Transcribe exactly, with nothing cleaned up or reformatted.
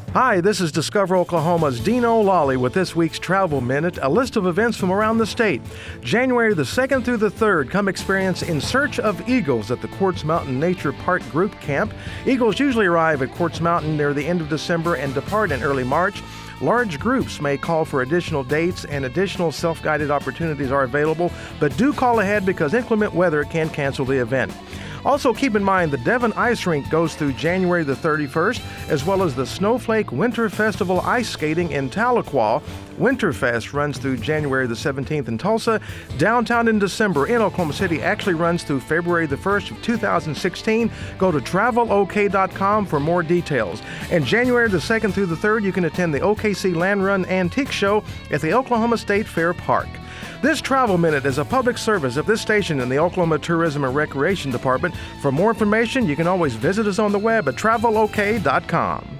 Hi, this is Discover Oklahoma's Dean O'Lally with this week's Travel Minute, a list of events from around the state. January the second through the third, come experience In Search of Eagles at the Quartz Mountain Nature Park Group Camp. Eagles usually arrive at Quartz Mountain near the end of December and depart in early March. Large groups may call for additional dates and additional self-guided opportunities are available, but do call ahead because inclement weather can cancel the event. Also, keep in mind the Devon Ice Rink goes through January the thirty-first, as well as the Snowflake Winter Festival ice skating in Tahlequah. Winterfest runs through January the seventeenth in Tulsa. Downtown in December in Oklahoma City actually runs through February the first of two thousand sixteen. Go to travel o k dot com for more details. And January the second through the third, you can attend the O K C Land Run Antique Show at the Oklahoma State Fair Park. This Travel Minute is a public service of this station in the Oklahoma Tourism and Recreation Department. For more information, you can always visit us on the web at travel o k dot com.